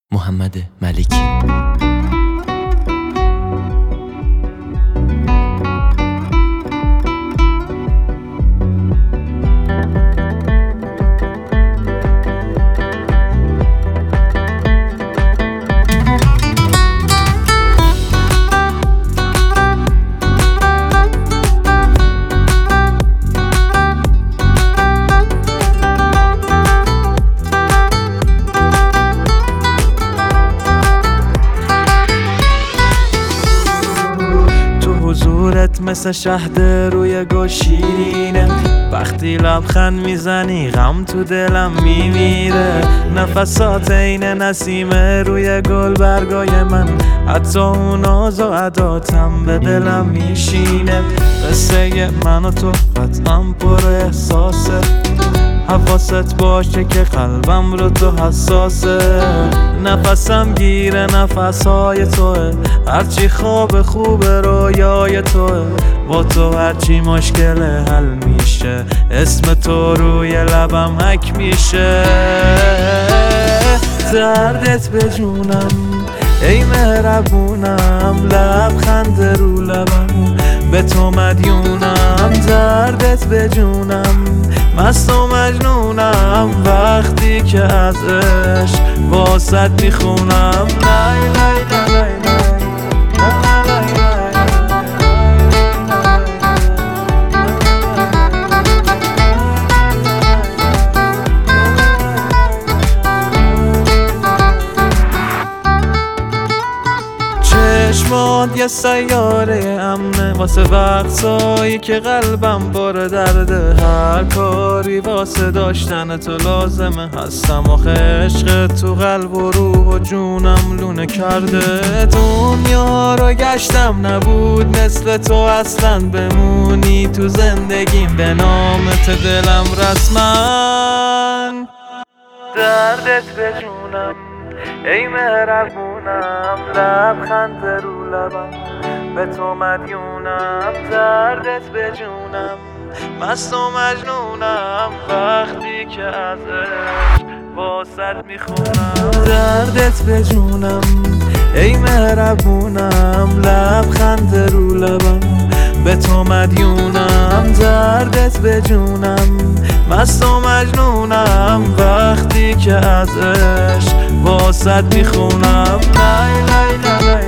محمد ملکی. حضورت مثل شهد روی گل شیرینه، وقتی لبخند میزنی غم تو دلم میمیره. نفسات عین نسیمه روی گل برگای من، حتی اون ناز و عداتم به دلم میشینه. قصه من و تو قطعا پر احساسه، حواست باشه که قلبم رو تو حساسه. نفسم گیره نفسهای توه، هرچی خواب خوبه رویای توه. با تو هرچی مشکل حل میشه، اسم تو روی لبم حک میشه. دردت به جونم ای مهربونم، لبخند رو لبم به تو مدیونم. دردت به جونم مست و مجنونم، وقتی که از عشق واسط میخونم. لای لای لای لای چشمات یه سیاره امنه، واسه وقتایی که قلبم پر درده. هر کاری واسه داشتن تو لازمه، هستم آخه عشق تو قلب و روح و جونم لونه کرده. دنیا رو گشتم نبود مثل تو اصلا، بمونی تو زندگیم به نامت دلم رسما. دردت به جونم ای مهربونم، لبخند رو لبم به تو مدیونم. دردت به جونم مست و مجنونم، وقتی که از عشق واسط میخونم. دردت به جونم ای مهربونم، لبخند رو لبم به تو مدیونم. دردت به جونم مست و مجنونم، وقتی که از عشق واسط میخونم. لای لای لای لای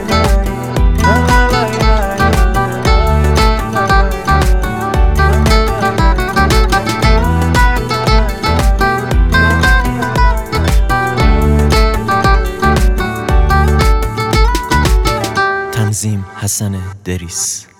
تنظیم حسن دریس.